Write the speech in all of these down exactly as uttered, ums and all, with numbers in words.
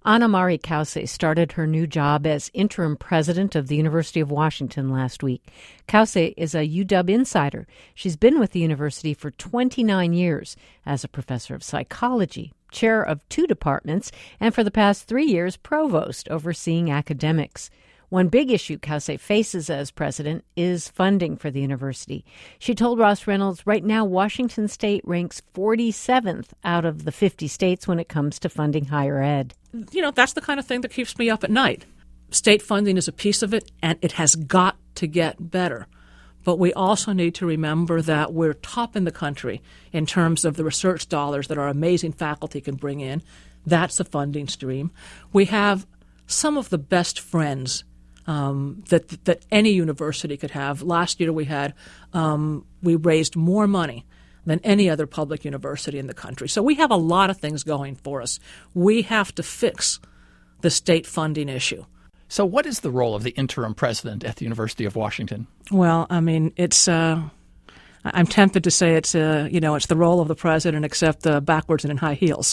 Anna Marie Kause started her new job as interim president of the University of Washington last week. Kause is a U W insider. She's been with the university for twenty-nine years as a professor of psychology, chair of two departments, and for the past three years, provost overseeing academics. One big issue Kause faces as president is funding for the university. She told Ross Reynolds right now Washington State ranks forty-seventh out of the fifty states when it comes to funding higher ed. You know, that's the kind of thing that keeps me up at night. State funding is a piece of it, and it has got to get better. But we also need to remember that we're top in the country in terms of the research dollars that our amazing faculty can bring in. That's a funding stream. We have some of the best friends Um, that that any university could have. Last year we had um, we raised more money than any other public university in the country. So we have a lot of things going for us. We have to fix the state funding issue. So what is the role of the interim president at the University of Washington? Well, I mean, it's uh, I'm tempted to say it's uh, you know it's the role of the president, except uh, backwards and in high heels.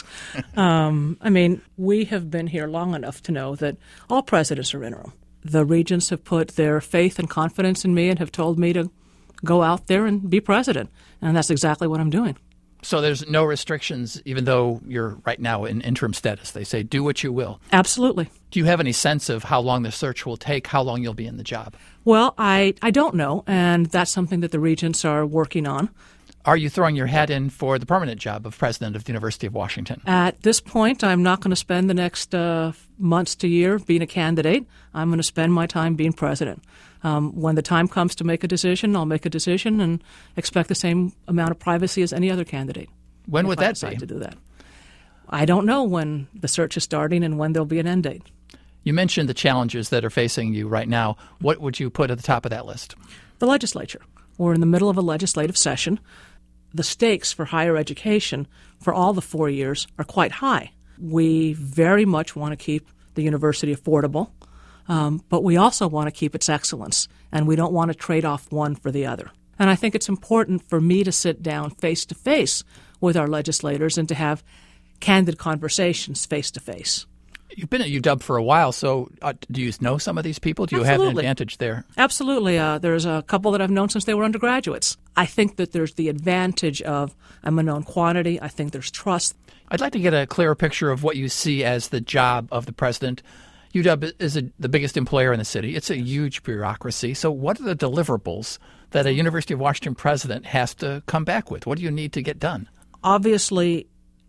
um, I mean, we have been here long enough to know that all presidents are interim. The regents have put their faith and confidence in me and have told me to go out there and be president. And that's exactly what I'm doing. So there's no restrictions, even though you're right now in interim status. They say, do what you will. Absolutely. Do you have any sense of how long the search will take, how long you'll be in the job? Well, I, I don't know, and that's something that the regents are working on. Are you throwing your hat in for the permanent job of president of the University of Washington? At this point, I'm not going to spend the next uh, months to year being a candidate. I'm going to spend my time being president. Um, when the time comes to make a decision, I'll make a decision and expect the same amount of privacy as any other candidate. When would I that decide be? To do that. I don't know when the search is starting and when there'll be an end date. You mentioned the challenges that are facing you right now. What would you put at the top of that list? The legislature. We're in the middle of a legislative session. The stakes for higher education for all the four years are quite high. We very much want to keep the university affordable, um, but we also want to keep its excellence, and we don't want to trade off one for the other. And I think it's important for me to sit down face-to-face with our legislators and to have candid conversations face-to-face. You've been at U W for a while, so uh, do you know some of these people? Do you Absolutely. have an advantage there? Absolutely. Uh, there's a couple that I've known since they were undergraduates. I think that there's the advantage of I'm a known quantity. I think there's trust. I'd like to get a clearer picture of what you see as the job of the president. U W is a, the biggest employer in the city. It's a huge bureaucracy. So what are the deliverables that a University of Washington president has to come back with? What do you need to get done? Obviously,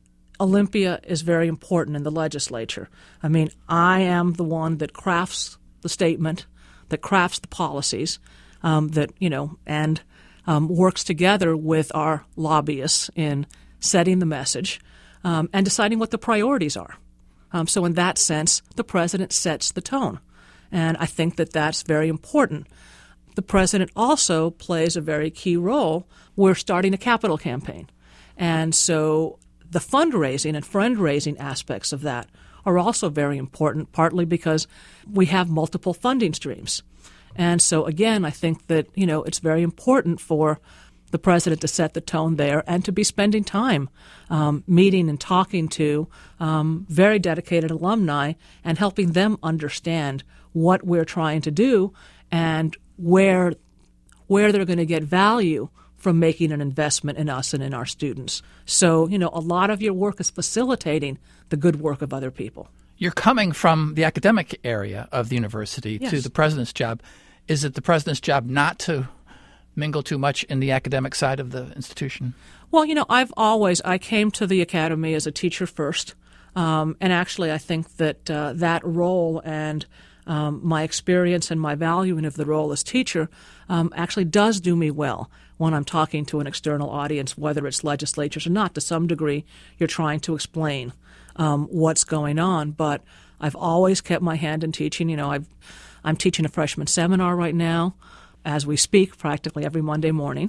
Olympia is very important in the legislature. I mean, I am the one that crafts the statement, that crafts the policies, um, that, you know, and um, works together with our lobbyists in setting the message um, and deciding what the priorities are. Um, so in that sense, the president sets the tone. And I think that that's very important. The president also plays a very key role. We're starting a capital campaign. And so the fundraising and fundraising aspects of that are also very important, partly because we have multiple funding streams. And so, again, I think that, you know, it's very important for the president to set the tone there and to be spending time um, meeting and talking to um, very dedicated alumni and helping them understand what we're trying to do and where where they're going to get value from making an investment in us and in our students. So, you know, a lot of your work is facilitating the good work of other people. You're coming from the academic area of the university Yes. to the president's job. Is it the president's job not to mingle too much in the academic side of the institution? Well, you know, I've always, I came to the academy as a teacher first. Um, and actually, I think that uh, that role and um, my experience and my valuing of the role as teacher um, actually does do me well when I'm talking to an external audience, whether it's legislatures or not. To some degree, you're trying to explain um, what's going on. But I've always kept my hand in teaching. You know, I've, I'm teaching a freshman seminar right now as we speak, practically every Monday morning.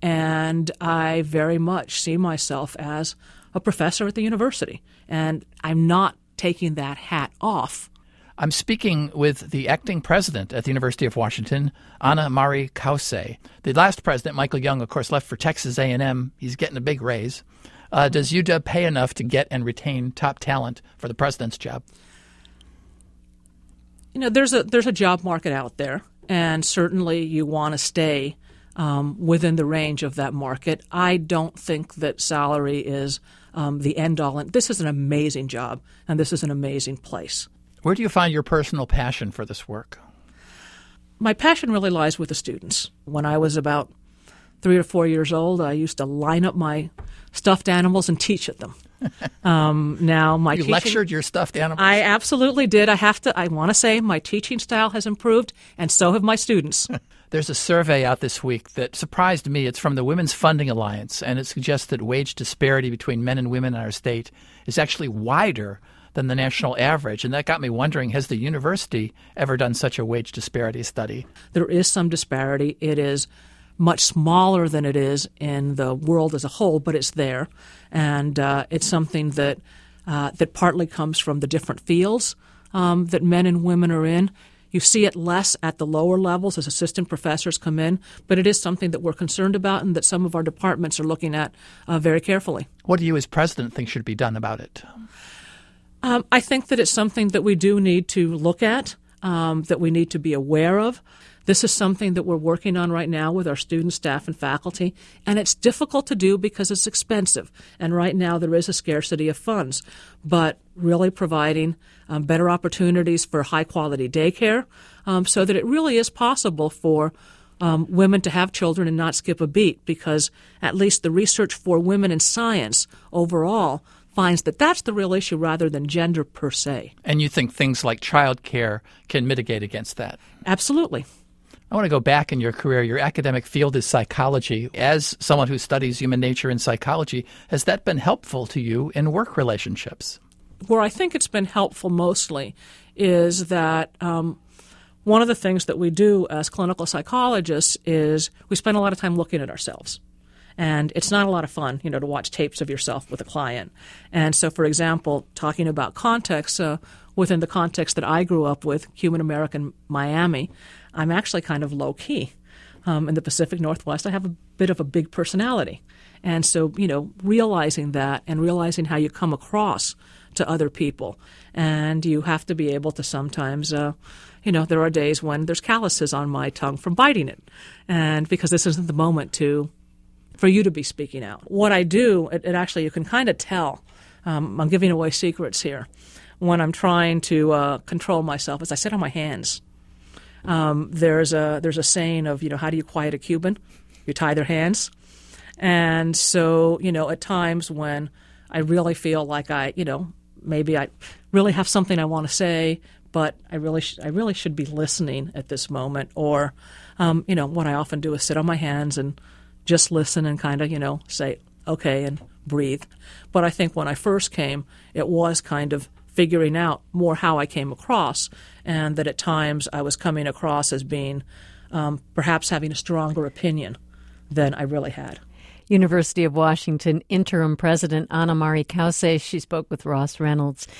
And I very much see myself as a professor at the university. And I'm not taking that hat off. I'm speaking with the acting president at the University of Washington, Anna Marie Kause. The last president, Michael Young, of course, left for Texas A and M. He's getting a big raise. Uh, does U W pay enough to get and retain top talent for the president's job? You know, there's a there's a job market out there, and certainly you want to stay um, within the range of that market. I don't think that salary is um, the end-all. And this is an amazing job, and this is an amazing place. Where do you find your personal passion for this work? My passion really lies with the students. When I was about three or four years old, I used to line up my stuffed animals and teach at them. Um, now my you teaching, lectured your stuffed animals? I absolutely did. I have to. I want to say my teaching style has improved, and so have my students. There's a survey out this week that surprised me. It's from the Women's Funding Alliance, and it suggests that wage disparity between men and women in our state is actually wider than the national average. And that got me wondering, has the university ever done such a wage disparity study? There is some disparity. It is much smaller than it is in the world as a whole, but it's there. And uh, it's something that uh, that partly comes from the different fields um, that men and women are in. You see it less at the lower levels as assistant professors come in, but it is something that we're concerned about and that some of our departments are looking at uh, very carefully. What do you as president think should be done about it? Um, I think that it's something that we do need to look at, um, that we need to be aware of. This is something that we're working on right now with our students, staff, and faculty, and it's difficult to do because it's expensive. And right now there is a scarcity of funds, but really providing um, better opportunities for high-quality daycare um, so that it really is possible for um, women to have children and not skip a beat, because at least the research for women in science overall finds that that's the real issue rather than gender per se. And you think things like childcare can mitigate against that? Absolutely. I want to go back in your career. Your academic field is psychology. As someone who studies human nature and psychology, has that been helpful to you in work relationships? Where I think it's been helpful mostly is that um, one of the things that we do as clinical psychologists is we spend a lot of time looking at ourselves. And it's not a lot of fun, you know, to watch tapes of yourself with a client. And so, for example, talking about context, uh, within the context that I grew up with, Cuban American Miami, I'm actually kind of low-key. Um, in the Pacific Northwest, I have a bit of a big personality. And so, you know, realizing that and realizing how you come across to other people. And you have to be able to sometimes, uh, you know, there are days when there's calluses on my tongue from biting it. And because this isn't the moment to for you to be speaking out. What I do, it, it actually, you can kind of tell, um, I'm giving away secrets here, when I'm trying to uh, control myself, is I sit on my hands. Um, there's a there's a saying of, you know, how do you quiet a Cuban? You tie their hands. And so, you know, at times when I really feel like I, you know, maybe I really have something I want to say, but I really sh- I really should be listening at this moment. Or, um, you know, what I often do is sit on my hands and just listen and kind of, you know, say, okay, and breathe. But I think when I first came, it was kind of figuring out more how I came across, and that at times I was coming across as being um, perhaps having a stronger opinion than I really had. University of Washington interim president Ana Marie Cauce. She spoke with Ross Reynolds.